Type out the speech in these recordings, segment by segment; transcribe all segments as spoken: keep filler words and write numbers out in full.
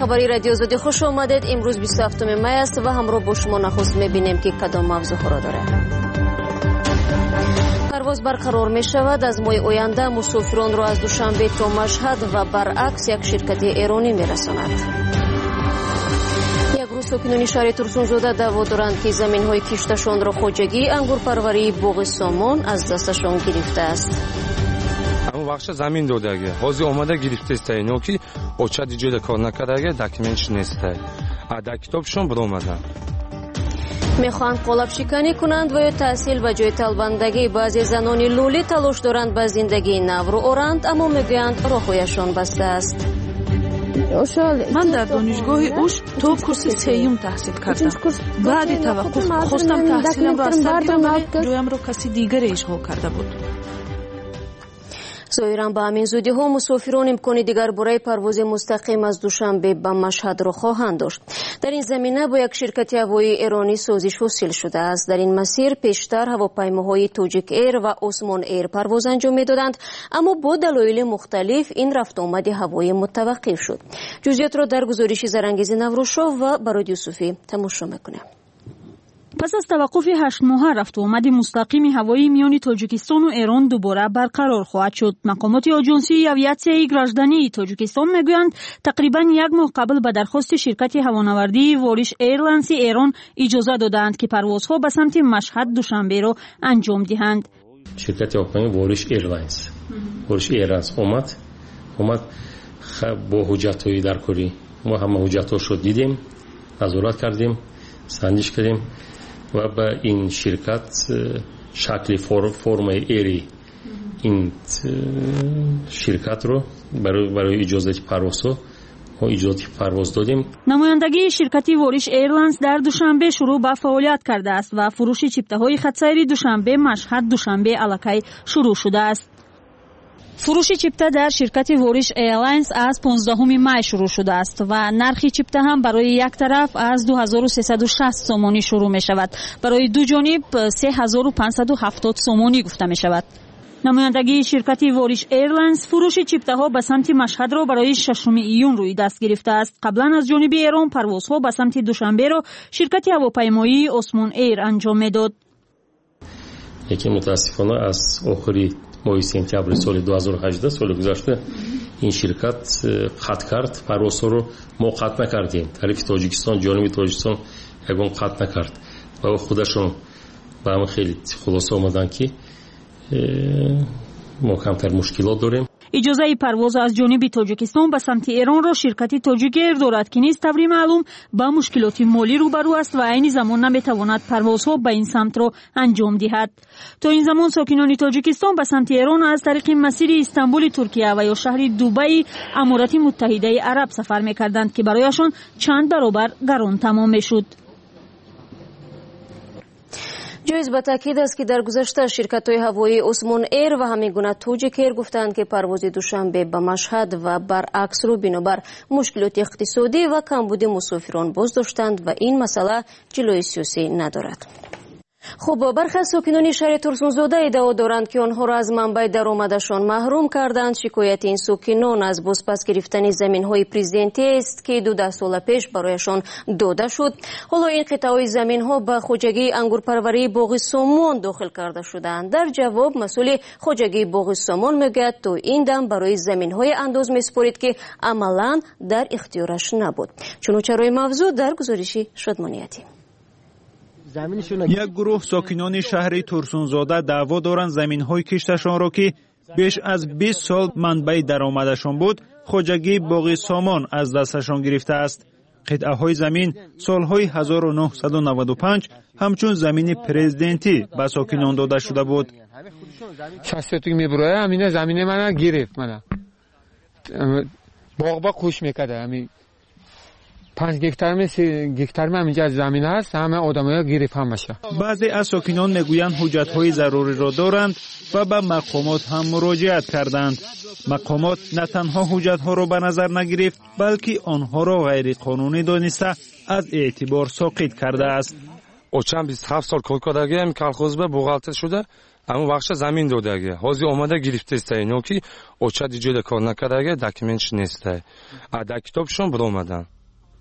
خبری رادیو آزادی خوش آمدید. امروز بیست و هفتم می است و همراه با شما نخست می‌بینیم که کدام موضوع را دارد. پرواز برقرار می شود. از ماه آینده مسافران را از دوشنبه تا مشهد و برعکس یک شرکت ایرانی می رساند. یک روز ساکنان شهر ترسونزاده دعوا دارند که زمین‌های کشتشان را خواجگی انگورپروری باغ سامان از دستشان گرفته است. اون بخش زمین دادگی حاضر آمده گرفته است اینا که اوچا دیجوده کار نکرده داکیومنتش نیست. ادا کتابشون برآمدن. میخواهند قالب شکنی کنند و یا تحصیل و جای طلبندگی. بعضی زنان لولی تلاش دارند به زندگی نو رو آرند اما میگویند راههایشان بسته است. من در دانشگاه اوش تا کورس سیوم تحصیل کردم. بعد توقف خواستم تحصیلم را از سر گیرم، جایم را کسی دیگر اشغال کرده بود. ظاهراً به همین زودی ها مسافران امکان دیگر برای پرواز مستقیم از دوشنبه به مشهد را خواهند داشت. در این زمینه با یک شرکت هوایی ایرانی سازش حاصل شده است. در این مسیر پیشتر هواپیماهای توجیک ایر و عثمان ایر پرواز انجام میدادند، اما با دلایل مختلف این رفت آمد هوایی متوقف شد. جزئیات را در گزارش زرانگیز نوروشاه و براد یوسفی تماشا میکنیم. پس از توقف هشت ماه رفت و آمد مستقیم هوایی میان تاجیکستان و ایران دوباره برقرار خواهد شد. مقامات آژانسی اویاسیای گراژدانی تاجیکستان میگویند تقریبا یک ماه قبل به درخواست شرکت هوانوردی واریش ایرلاینز ایران اجازه دادند که پروازها به سمت مشهد دوشنبه را انجام دهند. شرکت هواپیمایی واریش ایرلاینز واریش ایرلاینز اومد اومد با حجت‌های درکاری ما همه حجت‌هاش رو دیدیم، نظارت کردیم، سنجش کردیم و به این شرکت شکل فرم ایری این شرکت رو برای برای اجازه پرواز و اجازه پرواز دادیم. نمایندگی شرکت واریش ایرلاینز در دوشنبه شروع به فعالیت کرده است و فروش چیپته‌های خط‌سیر دوشنبه مشهد دوشنبه الکی شروع شده است. فروش چیپته در شرکت واریش ایرلاینز از پانزدهم می شروع شده است و نرخ چیپته هم برای یک طرف از دو هزار و سیصد و شصت سومانی شروع می شود. برای دو جانب سه هزار و پانصد و هفتاد سومانی گفته می شود. نمایندگی شرکت واریش ایرلاینز فروش چیپته ها به سمت مشهد را برای ششم ایون روی دست گرفته است. قبلا از جانب ایران پروازها به سمت دوشنبه را شرکت هواپیمایی عثمان ایر انجام میداد. یکی متاسفانه از آخری ماه سپتامبر سال دو هزار و هجده سال گذشته این شرکت قطع کرد. پروازها رو ما قطع نکردیم. طرف تاجیکستان جانب تاجیکستان یگان قطع نکرد و خودشون با هم خیلی خلاصه آمدن که ما کمتر مشکلات داریم. اجازه پرواز از جانب تاجیکستان به سمت ایران را شرکت تاجیک ایر دارد که نیز طوری معلوم با مشکلات مالی روبرو است و عین زمان نمیتواند پروازها به این سمت را انجام دهد. تا این زمان ساکنان تاجیکستان به سمت ایران از طریق مسیر استانبول ترکیه و یا شهر دبی امارات متحده عرب سفر میکردند که برایشان چند برابر گران تمام میشد. جایز به تاکید است که در گذشته شرکت‌های هوایی عثمان ایر و همین گونه توجیک ایر گفتند که پرواز دوشنبه به مشهد و برعکس رو بنابر مشکلات اقتصادی و کمبود مسافران باز داشتند و این مسئله جلوی سیاسی ندارد. خب برخی از ساکنان شهر ترسونزاده ادعا دارند که آنها را از منبع درآمدشان محروم کردند. شکایت این ساکنان از بازپس گرفتن زمین‌های پرزیدنتی است که دو ده سال پیش برایشان داده شد. حالا این قطعه‌های زمین‌ها به خواجگی انگورپروری باغ سامان داخل کرده شدند. در جواب مسئول خواجگی باغ سامان میگوید تا این دم برای زمین‌های انداز می‌سپارید که عملاً در اختیارش نبود. چنانچه موضوع در گزارش شادمانیتی. یک گروه ساکنان شهر ترسونزاده دعوا دارند زمین‌های کشتشان را که بیش از بیست سال منبع درآمدشان بود خواجگی باغ سامان از دستشان گرفته است. قطعه‌های زمین سال‌های هزار و نهصد و نود و پنج همچون زمین پرزیدنتی به ساکنان داده شده بود. شخصیتی میبره همین زمین من گرفت. من باغ با کوش میکرده. همین پنج گکتار می سی گکتار می اینجا زمین هست، همه آدم‌ها گرفت همشه. بعضی از ساکنان میگویند حجت‌های ضروری را دارند و به مقامات هم مراجعت کردند. مقامات نه تنها حجت‌ها را به نظر نگرفت بلکه آنها را غیر قانونی دانسته از اعتبار ساقط کرده است. اوچم بیست و هفت سال کار کردگی کالخوز به بوغالتر شده، اما بخش زمین دادگی حاضر آمده گرفته است اینو که اوچا دیجوده کار نکردگی داکیومنتش نیست. ادا کتابشون برآمدن.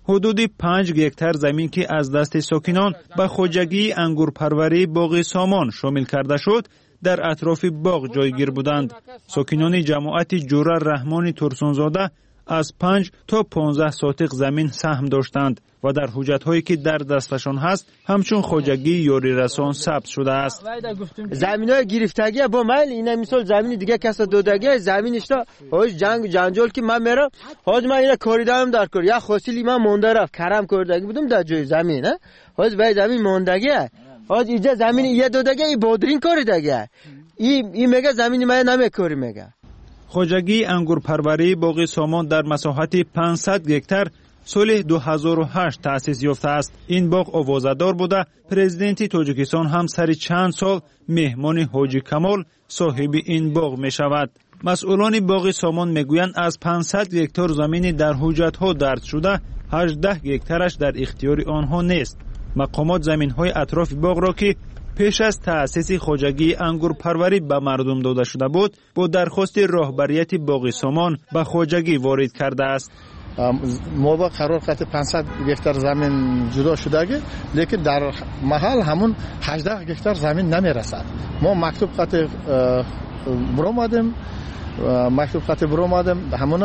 حدود پنج گکتار زمین که از دست ساکنان به خوجگی انگورپروری باغ سامان شامل کرده شد در اطراف باغ جایگیر بودند. ساکنان جماعت جوره رحمان ترسونزاده از پنج تا پانزده ساتق زمین سهم داشتند و در حجت‌هایی که در دستشان هست همچون خوجگی یاری رسان ثبت شده است. زمین‌های گرفتگی با من اینا مثال زمین دیگه کس دادگی زمینش تا هاش جنگ جنجال که من میرم هاج من اینا کاریدم در کار یا خاصی من مونده رفت کرم کردگی بودم در جای زمین ها هاج به زمین موندگی هاج اینجا زمین یه دادگی بادرین کاریدگی این این میگه زمین من نمیکاری میگه. خوجگی انگورپروری باغ سامان در مساحت پانصد گکتار سال دو هزار و هشت تأسیس یافته است. این باغ آوازه‌دار بوده پرزیدنت تاجیکستان هم سر چند سال مهمان حاجی کمال صاحب این باغ می شود. مسئولان باغ سامان میگویند از پانصد گکتار زمین در حجت‌ها درج شده هجده گکتارش در اختیار آنها نیست. مقامات زمین‌های اطراف باغ را که پیش از تأسیس خوجگی انگورپروری به مردم داده شده بود با درخواست راهبریت باغ سامان به خوجگی وارد کرده است. ما با قرار قطع پانصد گکتار زمین جدا شدگی لیکن در محل همون هجده گکتار زمین نمیرسد. ما مکتوب قطع برآمدیم مکتوب قطع برآمدیم همون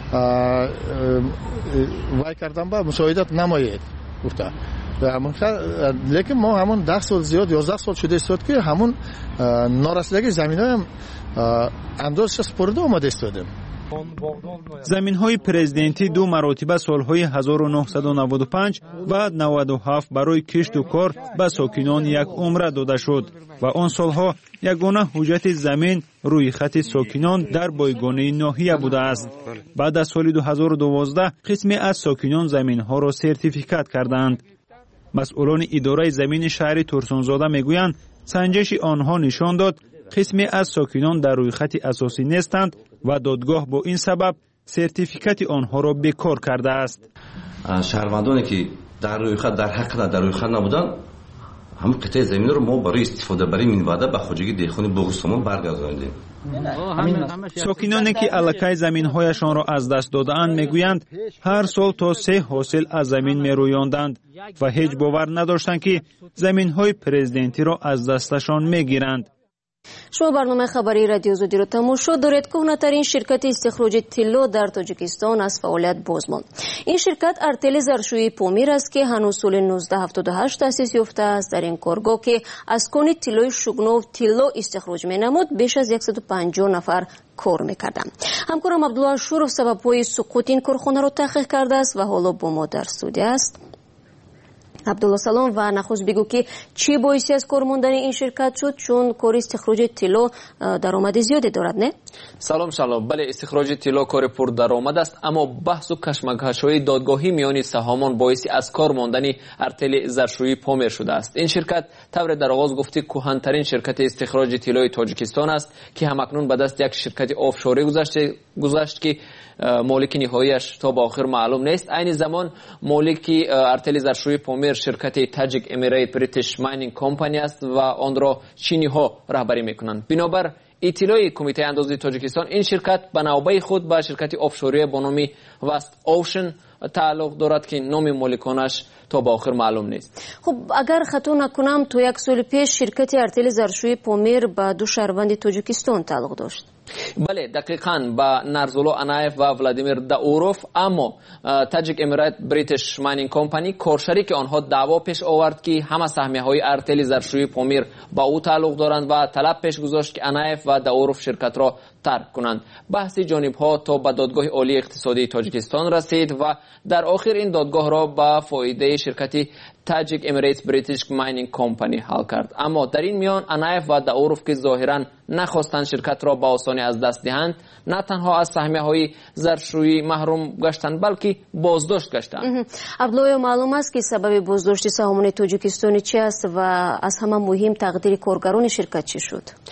وای کردم با مساعدت نمایید گفته لیکن ما همون ده سال زیاد یازده سال شده است که همون نارسیدگی زمین های هم اندازش سپرده آمده استادیم. زمین های پرزیدنتی دو مراتبه سالهای هزار و نهصد و نود و پنج و نود و هفت برای کشت و کار به ساکنان یک عمره داده شد و آن سالها یگانه حجت زمین روی خط ساکنان در بایگانه ناحیه بوده است. بعد از سال دو هزار و دوازده قسمی از ساکنان زمین ها را سرتیفیکات کردند. مسئولان اداره زمین شهر ترسونزاده میگویند سنجش آنها نشان داد قسمی از ساکنان در روی خط اساسی نیستند و دادگاه با این سبب سرتیفیکات آنها را بیکار کرده است. شهروندانی که در روی خط در حق در روی خط نبودند همون قطعه زمین رو ما برای استفاده برای مینواده به خوجگی دیخونی باغ سامان برگرداندیم. ساکنانی که الکی زمین‌هایشان را از دست داده‌اند میگویند هر سال تا سه حاصل از زمین میرویاندند و هیچ باور نداشتند که زمین‌های پرزیدنتی را از دستشان میگیرند. شما برنامه خبری رادیو زودی رو تماشا دارید. کهنه‌ترین شرکت استخراج طلا در تاجیکستان از فعالیت باز ماند. این شرکت ارتل ظرفشویی پامیر است که هنوز سال نوزده هفتاد و هشت تأسیس یافته است. در این کارگاه که از کان طلای شگناو طلا استخراج می‌نمود بیش از صد و پنجاه نفر کار می‌کردند. همکارم عبدالله شورف سبب‌های سقوط این کارخانه را تحقیق کرده است و حالا با ما در استودیو است. عبدالله سلام و نخست بگو که چی باعثی از کار ماندن این شرکت شد چون کار استخراج طلا درآمد زیادی دارد نه؟ سلام سلام. بله استخراج طلا کار پر درآمد است اما بحث و کشمکش‌های دادگاهی میان سهامان باعثی از کار ماندن ارتل ظرفشویی پامیر شده است. این شرکت طور در آغاز گفته کهن‌ترین شرکت استخراج طلای تاجیکستان است که همکنون به دست یک شرکت آفشوری گذشته گذشت که مالک نهاییش تا به آخر معلوم نیست. این زمان مالک ارتل ظرفشویی پامیر شرکت تاجیک امیرات بریتیش ماینینگ کمپانی است و آن را چینی ها رهبری میکنند. بنابر اطلاع کمیته اندازه تاجیکستان این شرکت به نوبه خود به شرکت آفشوری با نام وست اوشن تعلق دارد که نام مالکانش تا به آخر معلوم نیست. خب اگر خطا نکنم تو یک سال پیش شرکت ارتل ظرفشویی پامیر با دو شهروند تاجیکستان تعلق داشت. بله دقیقاً با نرزولو انایف و ولادیمیر داوروف، اما تاجیک امیرات بریتیش ماینینگ کمپانی کارشریک آنها دعوا پیش آورد که همه سهمیه های ارتل ظرفشویی پامیر با او تعلق دارند و طلب پیش گذاشت که انایف و داوروف شرکت را ترک کنند. بحث جانب ها تا به دادگاه عالی اقتصادی تاجیکستان رسید و در آخر این دادگاه را به فایده شرکت تاجیک امیرات بریتیش ماینینگ کمپانی حل کرد. اما در این میان انایف و داوروف که ظاهرا نخواستند شرکت را به آسانی از دست دهند نه تنها از سهمیه های ظرفشویی محروم گشتند بلکه بازداشت گشتند. عبدالله معلوم است که سبب بازداشت سهامان تاجیکستانی چی است و از همه مهم تقدیر کارگران شرکت چی شد؟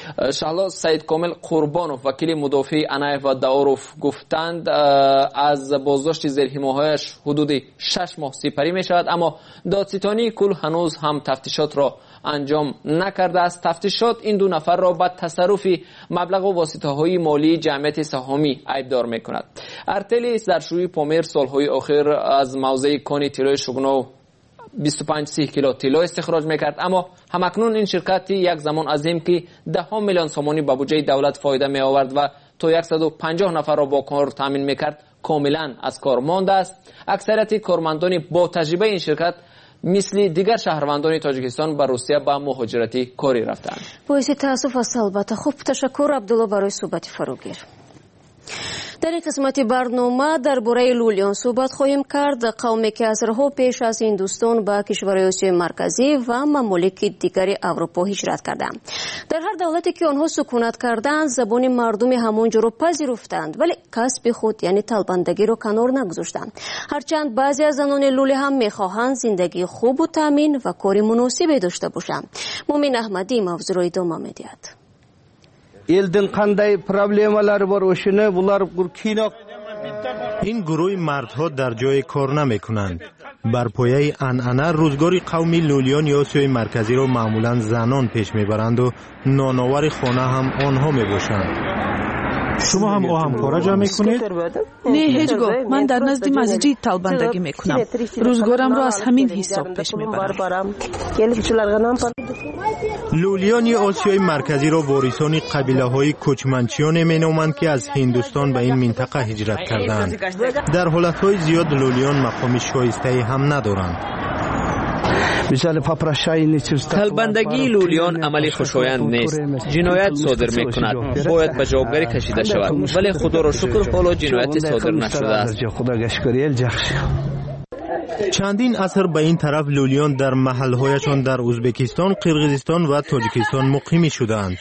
شهلا سعید کامل قربانوف وکیل مدافع عنایف و داوروف گفتند از بازداشت زیر حمایه‌اش حدود شش ماه سپری می شود، اما دادستانی کل هنوز هم تفتیشات را انجام نکرده است. تفتیشات این دو نفر را به تصرف مبلغ و واسطه‌های مالی جمعیت سهامی عیبدار می‌کند. ارتل زرشوی پامیر سالهای آخر از موضع کانی طلای شگنو بیست و پنج کیلو طلا استخراج میکرد، اما همکنون این شرکت یک زمان عظیم که ده ها میلیون سومانی به بودجه دولت فایده می آورد و تا صد و پنجاه نفر را با کار تامین میکرد کاملا از کار مانده است. اکثریت کارمندان با تجربه این شرکت مثل دیگر شهروندان تاجیکستان به روسیه با مهاجرتی کاری رفتند. باعث تاسف است البته. خوب تشکر عبدالله برای صحبت فراگیر. در این قسمت برنامه درباره لولیان صحبت خواهیم کرد. قومی که عصرها پیش از هندوستان به کشورهای آسیای مرکزی و ممالک دیگر اروپا هجرت کردند. در هر دولتی که آنها سکونت کردند زبان مردم همانجا را پذیرفتند، ولی کسب خود یعنی طلبندگی را کنار نگذاشتند. هرچند بعضی از زنان لولی هم میخواهند زندگی خوب و تامین و کار مناسبی داشته باشند. مومن احمدی موضوع را ادامه می‌دهد. elden qanday problemalari bor o'shini bular kinoq. این گروه مردها در جای کار نمی کنند. بر پایه انعنه روزگاری قومی لولیان یا آسیای مرکزی را معمولا زنان پیش میبرند و نانآور خانه هم آنها می باشند. شما هم او همکارا جمع میکنید؟ نه هیچگاه. من در نزد مسجد طلبندگی میکنم. روزگارم را از همین حساب پیش میبرم. لولیان آسیای مرکزی را واریسان قبیله های کوچمنچیان مینامند که از هندوستان به این منطقه هجرت کردند. در حالت های زیاد لولیان مقام شایسته هم ندارند. طلبندگی لولیان عملی خوشایند نیست. جنایت صادر می کند. باید به جوابگری کشیده شود، ولی خدا را شکر حالا جنایتی صادر نشده است. چندین عصر به این طرف لولیان در محلهایشان در ازبکستان، قرقیزستان و تاجیکستان مقیم شدند.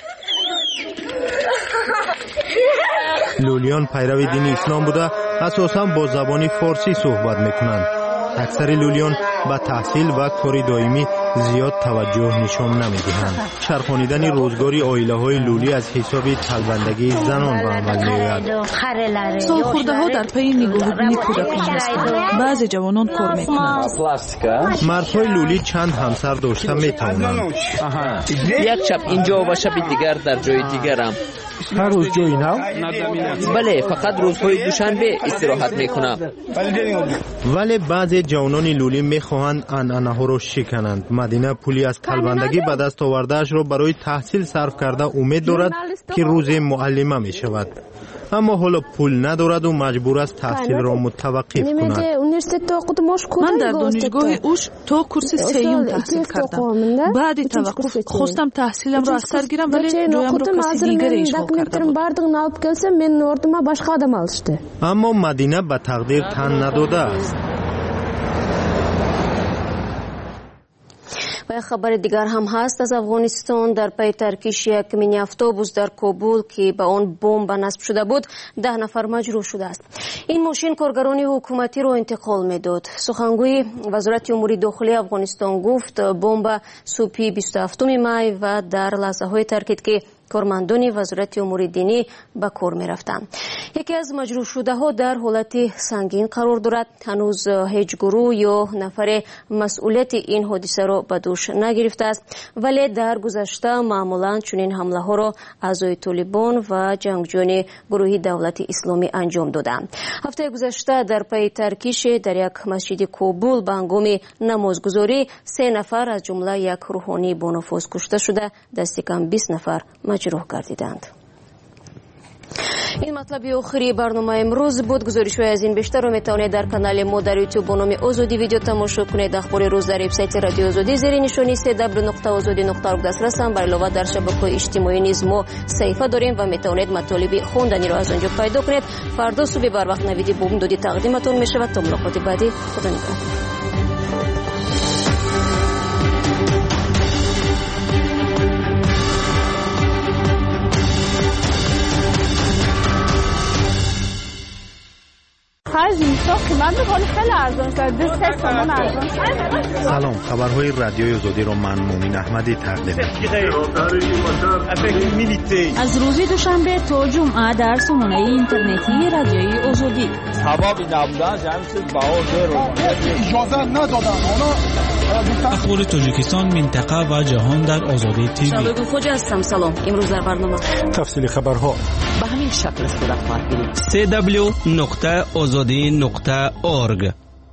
لولیان پیرو دین اسلام بوده اساساً با زبان فارسی صحبت میکنند. اکثر لولیان به تحصیل و کاری دائمی زیاد توجه نشان نمیدهند. چرخانیدن روزگاری عائله‌های لولی از حساب طلبندگی زنان به عمل می‌آید. سالخورده‌ها در پی نگاهبینی کودکان هستند. بعضی جوانان کار می‌کنند. مردهای لولی چند همسر داشته می‌توانند. یک شب اینجا و شب دیگر در جای دیگرم. هر روز جایی نه؟ بله، فقط روزهای دوشنبه استراحت میکنم. ولی بعضی جوانان لولی میخواهند انعنه ها را شکنند. مدینه پولی از طلبندگی به دست آورده‌اش را برای تحصیل صرف کرده امید دارد که روز معلمه می شود، اما حالا پول ندارد و مجبور است تحصیل را متوقف کند. من در دانشگاه اوش تا کورس سیوم تحصیل کردم. بعد توقف خواستم تحصیلم را از سر گیرم، ولی جویم را کسی دیگری اشغال کرده بود. اما مدینه به تقدیر تن نداده است. و خبر دیگر هم هست از افغانستان. در پی ترکیش یک مینی اتوبوس در کابل که به آن بمب نصب شده بود ده نفر مجروح شده است. این ماشین کارگران حکومتی را انتقال میداد. سخنگوی وزارت امور داخلی افغانستان گفت بمب صبح بیست و هفتم می و در لحظه های ترکید که کارمندان وزارت امور دینی به کار می رفتند. یکی از مجروح شده ها در حالت سنگین قرار دارد. هنوز هیچ گروه یا نفر مسئولیت این حادثه را به دوش نگرفته است، ولی در گذشته معمولا چنین حمله ها را اعضای طالبان و جنگجویان گروه دولت اسلامی انجام دادند. هفته گذشته در پی ترکیش در یک مسجد کابل به هنگام نمازگزاری سه نفر از جمله یک روحانی با نفوذ کشته شده، دست کم بیست نفر مجروح گردیدند. این مطلب آخری برنامه امروز بود. گزارش‌های از این بیشتر رو میتونید در کانال ما در یوتیوب با نام آزادی ویدیو تماشا کنید. اخبار روز در وبسایت رادیو آزادی زیر نشانی سه دبلیو نقطه آزادی نقطه ارگ دسترس هم. برای علاوه در شبکه‌های اجتماعی نیز ما صفحه داریم و میتونید مطالب خوندنی را از آنجا پیدا کنید. فردا صبح بر وقت نویدی بوم دادی تقدیمتون میشود. تا ملاقات بعدی، خدا نگهدار. خرج میشه قیمت ولی خیلی ارزان شد. دو سه تومن ارزان شد. سلام، خبرهای رادیوی آزادی رو من مومین احمدی تقدیم می‌کنم. از روز دوشنبه تا جمعه در سامانه اینترنتی رادیوی آزادی. هوا نبودن جمع چیز باور رو اجازه ندادن. اخبار تاجیکستان، منطقه و جهان در آزادی تیوی. شبکه خوج هستم. سلام. امروز در برنامه تفصیل خبرها به همین شکل صورت خواهد گرفت. سه دبلیو نقطه آزادی نقطه اورگ.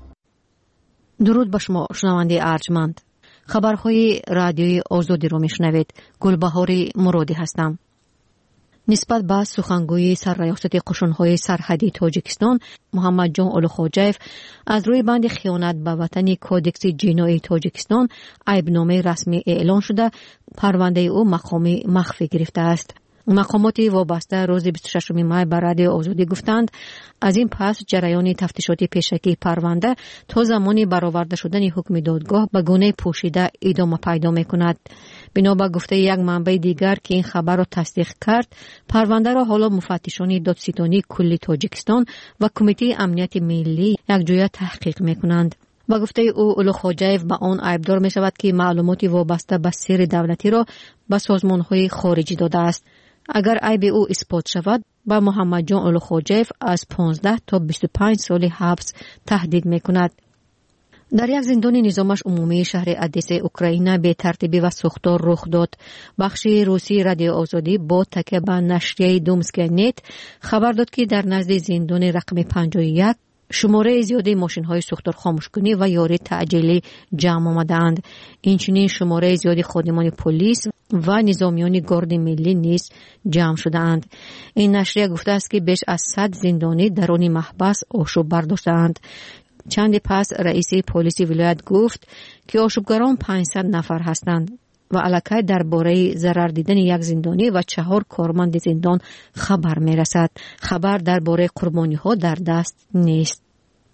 درود به شما شنونده ارجمند. خبرهای رادیوی آزادی رو میشنوید. گلبهاری مرادی هستم. نسبت به سخنگوی سرریاست قشون‌های سرحدی تاجیکستان محمد جان اولوخوجایف از روی بند خیانت به وطن کودکس جنایی تاجیکستان عیبنامه رسمی اعلان شده، پرونده او مقامی مخفی گرفته است. مقامات وابسته روز بیست و ششم مای به رادیو آزادی گفتند از این پس جریان تفتیشات پیشکی پرونده تا زمانی برآورده شدن حکم دادگاه به گونه پوشیده ادامه پیدا می‌کند. بنا به گفته یک منبع دیگر که این خبر را تصدیق کرد، پرونده را حالا مفتشان دادستانی کلی تاجیکستان و کمیته امنیت ملی یکجا تحقیق می‌کنند. با گفته او اولوخوجایف به آن عیبدار می شود که معلومات وابسته به سر دولتی را به سازمان‌های خارجی داده است. اگر عیب او اثبات شود، با محمد جان اولوخوجایف از پانزده تا بیست و پنج سال حبس تهدید می کند. در یک زندان نظامش عمومی شهر ادیس اوکراین به ترتیبی و ساختار رخ داد. بخش روسی رادیو آزادی با تکیه به نشریه دومسکی نت خبر داد که در نزد زندان رقم پنجاه و یک شماره زیادی ماشین‌های سوختار خاموشکنی و یاری تعجیلی جمع آمدند. اینچنین شماره زیادی خادمان پلیس و نظامیان گارد ملی نیز جمع شدند. این نشریه گفته است که بیش از صد زندانی درون محبس آشوب برداشتند. چند پس رئیس پلیس ولایت گفت که آشوبگران پانصد نفر هستند و الکی درباره ضرر دیدن یک زندانی و چهار کارمند زندان خبر میرسد. خبر درباره قربانی ها در دست نیست.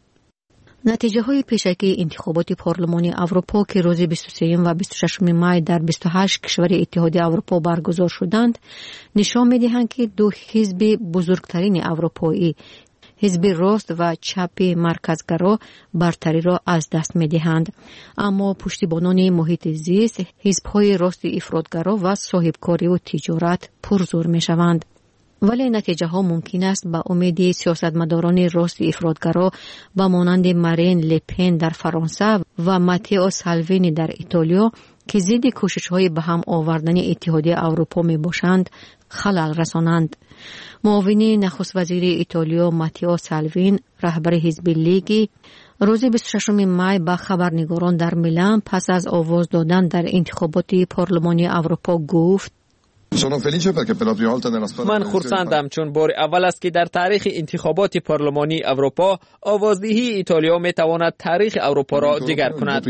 نتیجه های پیشکی انتخابات پارلمانی اروپا که روز بیست و سه و بیست و ششم مای در بیست و هشت کشور اتحادیه اروپا برگزار شدند نشان می‌دهند که دو حزب بزرگترین اروپایی، حزب راست و چپ مرکزگرا، برتری را از دست می‌دهند، اما پشتیبانان محیط زیست، حزب‌های راست افراطگرا و صاحبکاری و تجارت پرزور می‌شوند. ولی نتیجه ها ممکن است به امید سیاستمداران راست افراطگرا با مانند مارین لپن در فرانسه و ماتئو سالوینی در ایتالیا که ضد کوشش‌های به هم آوردن اتحادیه اروپا می باشند خلل رسانند. معاون نخست وزیر ایتالیا ماتئو سالوین، رهبر حزب لیگ، روز بیست و ششم مای با خبرنگاران در میلان پس از آواز دادن در انتخابات پارلمانی اروپا گفت: من خرسندم چون بار اول است که در تاریخ انتخابات پارلمانی اروپا آوازدهی ایتالیا می تواند تاریخ اروپا را دیگر کند.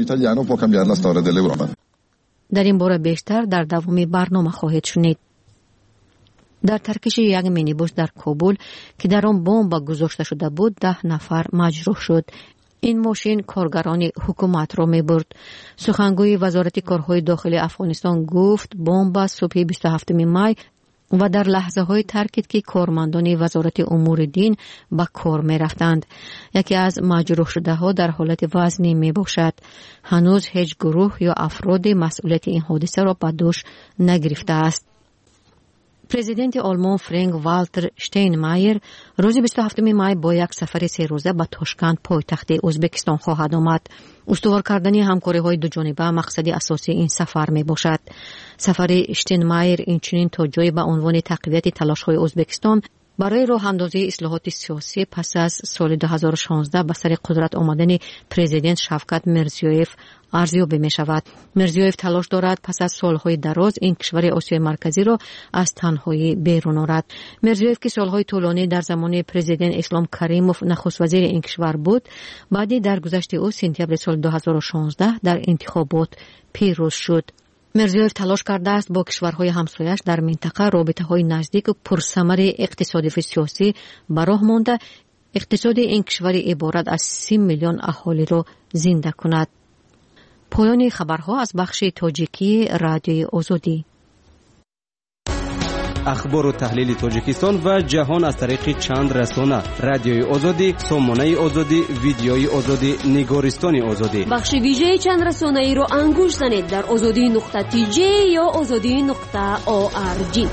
در این باره بیشتر در دوامی برنامه خواهید شنید. در ترکش یک مینیبوس در کابل که در آن بمب گذاشته شده بود ده نفر مجروح شد. این ماشین کارگران حکومت را می برد. سخنگوی وزارت کارهای داخلی افغانستان گفت بمب صبح بیست و هفتم مای و در لحظه های ترکید که کارمندان وزارت امور دین به کار می رفتند. یکی از مجروح شده ها در حالت وزنی می باشد. هنوز هیچ گروه یا افراد مسئولیت این حادثه را به دوش نگرفته است. پرزیدنت آلمان فرانک والتر شتاینمایر روز بیست و هفتم مای با یک سفر سه روزه به تاشکند پایتخت ازبکستان خواهد آمد. استوار کردن همکاری‌های دو جانبه مقصد اساسی این سفر می باشد. سفر شتاینمایر اینچنین تا جای به عنوان تقویت تلاش‌های ازبکستان برای راه اندازی اصلاحات سیاسی پس از سال دو هزار و شانزده به سر قدرت آمدن پرزیدنت شفقت میرزیویف ارزیابی می شود. میرزیویف تلاش دارد پس از سالهای دراز این کشور آسیای مرکزی را از تنهایی بیرون آورد. میرزیویف که سالهای طولانی در زمان پرزیدنت اسلام کریموف نخست وزیر این کشور بود، بعد درگذشت او سپتامبر سال دو هزار و شانزده در انتخابات پیروز شد. میرزیویف تلاش کرده است با کشورهای همسایش در منطقه رابطه‌های نزدیک و پرثمر اقتصادی و سیاسی به راه مانده اقتصاد این کشور عبارت از سی میلیون اهالی را زنده کند. پایان خبرها از بخش تاجیکی رادیوی آزادی. اخبار و تحلیل تاجیکستان و جهان از طریق چند رسانه: رادیوی آزادی، سامانه آزادی، ویدیوی آزادی، نگارستان آزادی. بخش ویژه چند رسانه ای رو انگوش زنید در آزادی نقطه تی جی یا آزادی نقطه او آر جی.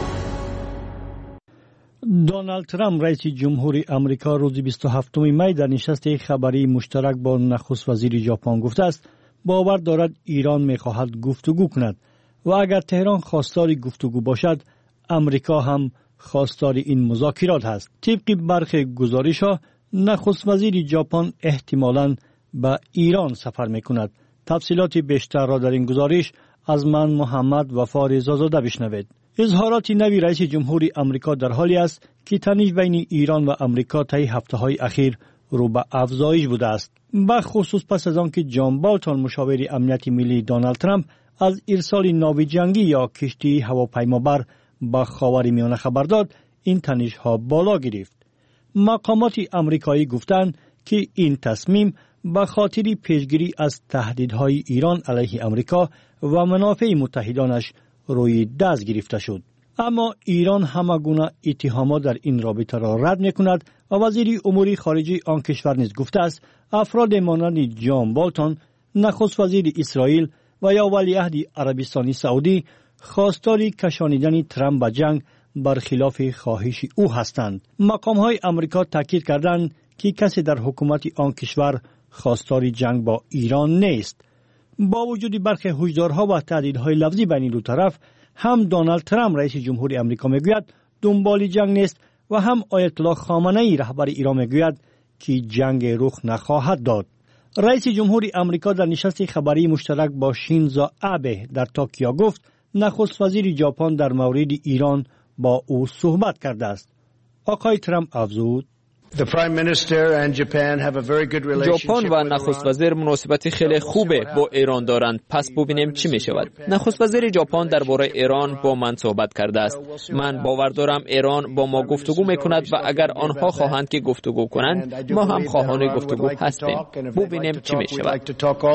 دونالد ترامپ رئیس جمهوری آمریکا روز بیست و هفتم می در نشست خبری مشترک با نخست وزیر ژاپن گفته است باور دارد ایران می‌خواهد گفتگو کند و اگر تهران خواستار گفتگو باشد آمریکا هم خواستار این مذاکرات است. طبق برخی گزارش‌ها نخست وزیر ژاپن احتمالاً به ایران سفر می‌کند. تفصیلات بیشتر را در این گزارش از من محمد وفا رضازاده بشنوید. اظهارات نوی رئیس جمهوری آمریکا در حالی است که تنش بین ایران و آمریکا طی هفته‌های اخیر رو به افزایش بوده است. به خصوص پس از آنکه جان بالتون مشاور امنیت ملی دونالد ترامپ از ارسال ناو جنگی یا کشتی هواپیمابر به خاورمیانه خبر داد، این تنش‌ها بالا گرفت. مقامات آمریکایی گفتند که این تصمیم به خاطر پیشگیری از تهدیدهای ایران علیه آمریکا و منافع متحدانش روی دست گرفته شد. اما ایران همه گونه اتهامات در این رابطه را رد می‌کند و وزیر امور خارجه آن کشور نیز گفته است افراد مانند جان بالتون، نخست وزیر اسرائیل و یا ولیعهد عربستان سعودی خواستار کشانیدن ترامپ به جنگ برخلاف خواهش او هستند. مقام‌های آمریکا تاکید کردند که کسی در حکومت آن کشور خواستار جنگ با ایران نیست. با وجود برخی هشدارها و تهدیدهای لفظی بین دو طرف، هم دونالد ترامپ رئیس جمهوری آمریکا میگوید دنبال جنگ نیست و هم آیت الله خامنه‌ای رهبر ایران میگوید که جنگ رخ نخواهد داد. رئیس جمهوری آمریکا در نشست خبری مشترک با شینزو آبه در توکیو گفت نخست وزیر ژاپن در مورد ایران با او صحبت کرده است. آقای ترامپ افزود ژاپن و نخست وزیر مناسبت خیلی خوبه با ایران دارند، پس ببینیم چی می شود. نخست وزیر ژاپن درباره ایران با من صحبت کرده است. من باور دارم ایران با ما گفتگو میکند و اگر آنها خواهند که گفتگو کنند ما هم خواهان گفتگو هستیم. ببینیم چی می شود.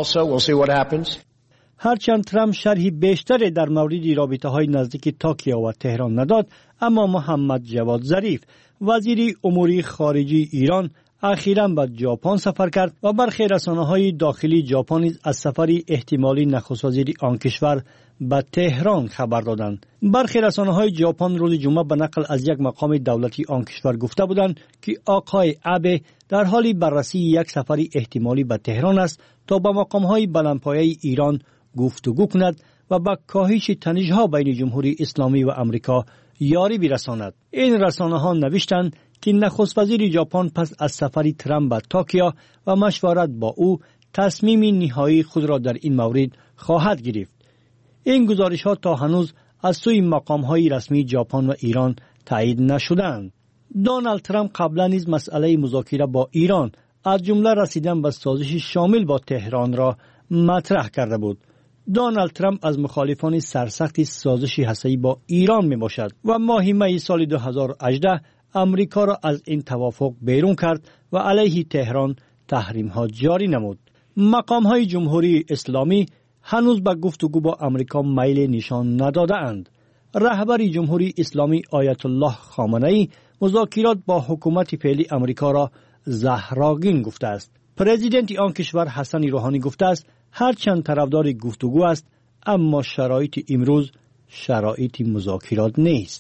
هرچند ترامپ شرحی بیشتری در مورد رابطه‌های نزدیک توکیو و تهران نداد، اما محمد جواد ظریف وزیر امور خارجه ایران اخیراً به ژاپن سفر کرد و برخی رسانه‌های داخلی ژاپن از سفر احتمالی نخست وزیر آن کشور به تهران خبر دادند. برخی رسانه‌های ژاپن روز جمعه به نقل از یک مقام دولتی آن کشور گفته بودند که آقای آبه در حال بررسی یک سفر احتمالی به تهران است تا با مقام‌های بلندپایه ایران گفتگو کند و به کاهش تنش‌ها بین جمهوری اسلامی و آمریکا یاری برساند. این رسانه‌ها نوشتند که نخست وزیر ژاپن پس از سفر ترامپ به توکیو و مشورت با او تصمیم نهایی خود را در این مورد خواهد گرفت. این گزارش‌ها تا هنوز از سوی مقام‌های رسمی ژاپن و ایران تایید نشدند. دونالد ترامپ قبلا نیز مسئله مذاکره با ایران از جمله رسیدن به سازش شامل با تهران را مطرح کرده بود. دونالد ترامپ از مخالفان سرسخت سازش هسته‌ای با ایران می باشد و ماه می سال دو هزار و هجده امریکا را از این توافق بیرون کرد و علیه تهران تحریم ها جاری نمود. مقام های جمهوری اسلامی هنوز به گفتگو با امریکا میل نشان نداده اند. رهبر جمهوری اسلامی آیت الله خامنه‌ای مذاکرات با حکومت فعلی امریکا را زهرآگین گفته است. پرزیدنت آن کشور حسن روحانی گفته است هرچند طرفدار گفتگو است اما شرایط امروز شرایط مذاکرات نیست.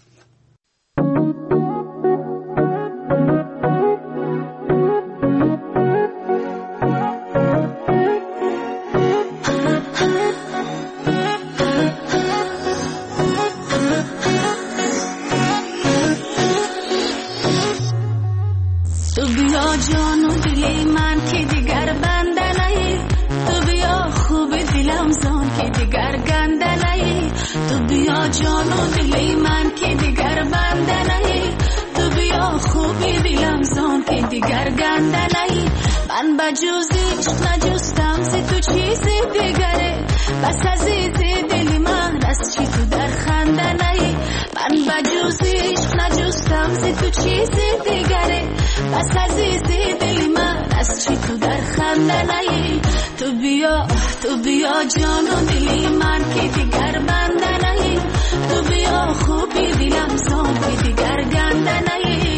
جان و دل من که دیگر بنده نهی، تو بیا خوبی دلم زان که دیگر گنده نهی. من بجوزی عشق نجستم زی تو چیزی دیگره، بس از دل من از چی تو در خنده نهی. من بجوزی عشق نجستم زی تو چیزی دیگره، بس از دل من از چی تو در خنده نهی. تو بیا تو بیا جان و دل من که دیگر بنده نهی، تو بیا خوبی دیلم زان که دیگر گنده نهی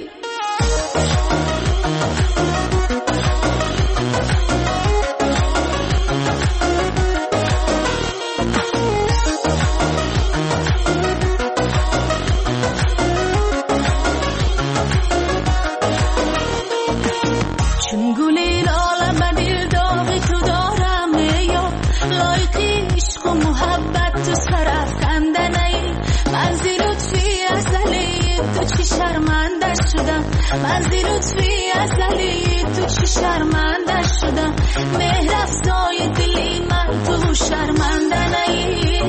من زیر لطفی ازلی تو چی شرمنده شدم مهر افزای دلی من تو شرمنده نهی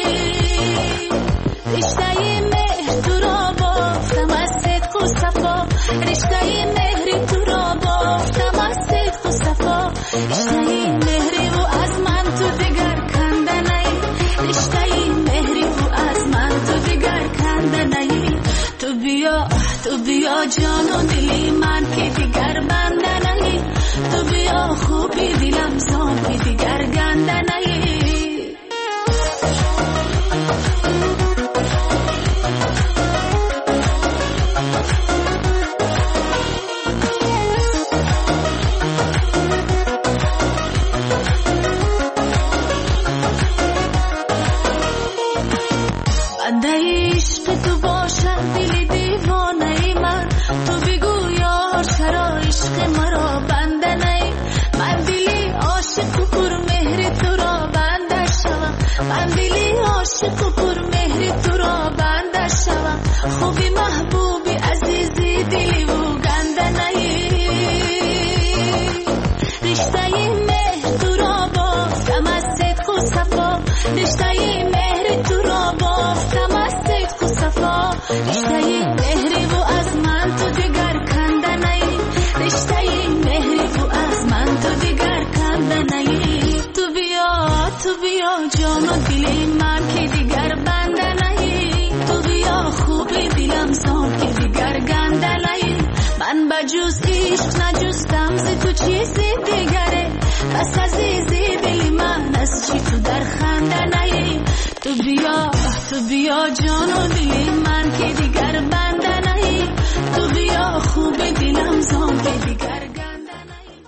رشته مهر تو را بافتم از صدق و صفا رشته مهری تو را بافتم از صدق و صفا رشته مهری و از من تو دیگر کنده نهی رشته مهری و از من تو دیگر کنده نهی تو بیا تو بیا جان و دلی من که دیگر بنده نهی تو بیا خوبی دیلم زان که دیگر گنده نهی بنده عشق تو باشد دلی دیوانه من تو بگو یار چرا عشق مرا بنده نهی من دلی عاشق و پر مهر تو را بنده شوم من دلی عاشق و پر مهر تو را بنده شوم خوبی محبوبی عزیزی دلی و گنده نهی رشته مهر تو را بافتم از صدق و صفا رشته مهر تو را بافتم از صدق و صفا رشته مهری و از من تو دیگر کنده نهی رشته مهری و از من تو دیگر کنده نهی تو بیا تو بیا جان و دلی من که دیگر بنده نهی تو بیا خوبی دیلم زان که دیگر گنده نهی من بجز عشق نجستم ز تو چیزی دیگره بس عزیزی دلی من از چی تو در خنده نهی تو بیا تو بیا جان و دلی من که دیگر بنده نهی تو بیا خوب دلم زان که دیگر گنده نهی.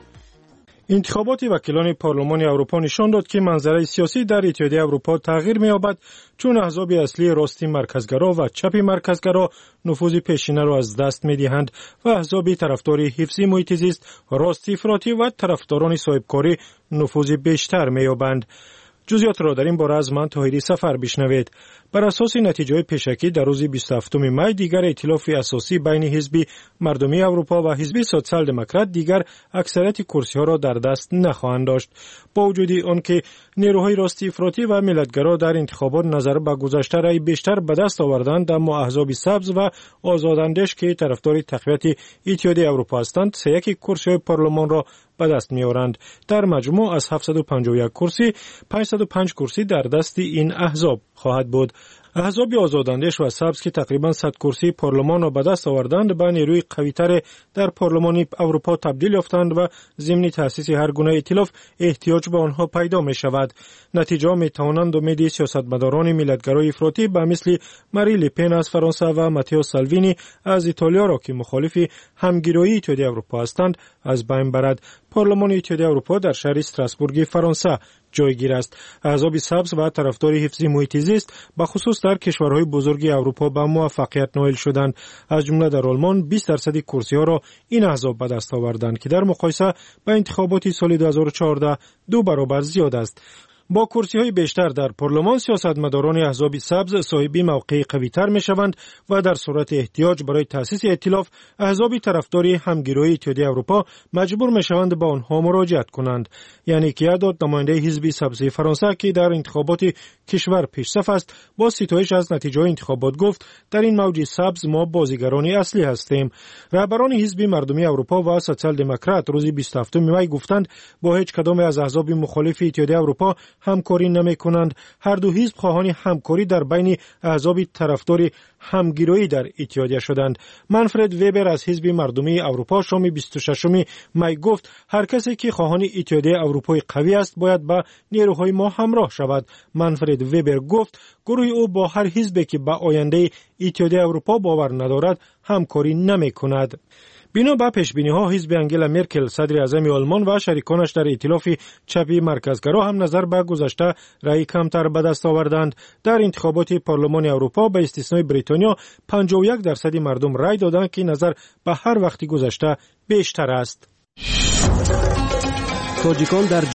انتخابات وکیلان پارلمان اروپا نشان داد که منظره سیاسی در اتحادیه اروپا تغییر می‌یابد چون احزاب اصلی راستی مرکزگرا و چپ مرکزگرا نفوذ پیشینه را از دست می‌دهند و احزاب طرفدار حفظ محیط زیست، راستی افراطی و طرفداران صاحبکاری نفوذ بیشتر می‌یابند. جزئیات را در این باره از من طاهری سفر بشنوید. بر اساس نتیجه پیشکی در روز بیست و هفتم می دیگر ائتلاف اساسی بین حزب مردمی اروپا و حزب سوسیال دموکرات دیگر اکثریت کرسی ها را در دست نخواهند داشت. با وجود آنکه نیروهای راستی افراطی و ملتگرا در انتخابات نظر به گذشته رای بیشتر به دست آوردند، اما احزاب سبز و آزاداندیش که طرفدار تقویت اتحادیه اروپا هستند سه یک کرسی پارلمان را به دست می‌آورند. در مجموع از هفتصد و پنجاه و یک کرسی پانصد و پنج کرسی در دست این احزاب خواهد بود. احزاب آزاداندیش و سبز که تقریباً صد کرسی پارلمان را به دست آوردند به نیروی قوی‌تر در پارلمان اروپا تبدیل یافتند و ضمن تأسیس هر گونه ائتلاف احتیاج به آنها پیدا می شود. نتیجه می توانند امید سیاستمداران ملتگرای افراطی به مثل ماری لپن از فرانسه و ماتئو سالوینی از ایتالیا را که مخالف همگرایی اتحادیه اروپا هستند از بین برد. پارلمان اتحادیه اروپا در شهر استراسبورگ فرانسه جایگیر است. احزاب سبز و طرفدار حفظ محیط زیست به خصوص در کشورهای بزرگ اروپا به موفقیت نائل شدند. از جمله در آلمان بیست درصد کرسی ها را این احزاب به دست آوردند که در مقایسه با انتخابات سال دو هزار و چهارده دو برابر زیاد است. با کرسی های بیشتر در پارلمان سیاستمداران احزاب سبز صاحب موقع قوی‌تر می‌شوند و در صورت احتیاج برای تأسیس ائتلاف احزاب طرفدار همگرایی اتحادیه اروپا مجبور می‌شوند به آنها مراجعت کنند. یعنی که عدد نماینده حزب سبز فرانسه که در انتخابات کشور پیشرفت است با ستایش از نتیجه انتخابات گفت در این موج سبز ما بازیگران اصلی هستیم. رهبران حزب مردمی اروپا و سوسیال دموکرات روز بیست و هفتم می گفتند با هیچ کدام از احزاب مخالف اتحادیه اروپا همکاری نمی کنند. هر دو حزب خواهان همکاری در بین احزاب طرفدار همگرایی در اتحادیه شدند. منفرد ویبر از حزب مردمی اروپا شام بیست و ششم می گفت هر کسی که خواهان اتحادیه اروپای قوی است باید با نیروهای ما همراه شود. منفرد ویبر گفت گروه او با هر حزبی که به آینده اتحادیه اروپا باور ندارد همکاری نمی کند. بنا به پیشبینی‌ها حزب انگلا مرکل صدر اعظم آلمان و شریکانش در ائتلاف چپی مرکزگرا هم نظر به گذشته رأی کمتر به دست آوردند. در انتخابات پارلمان اروپا به استثنای بریتانیا پنجاه و یک درصد مردم رأی دادند که نظر به هر وقتی گذشته بیشتر است. تاجیکان در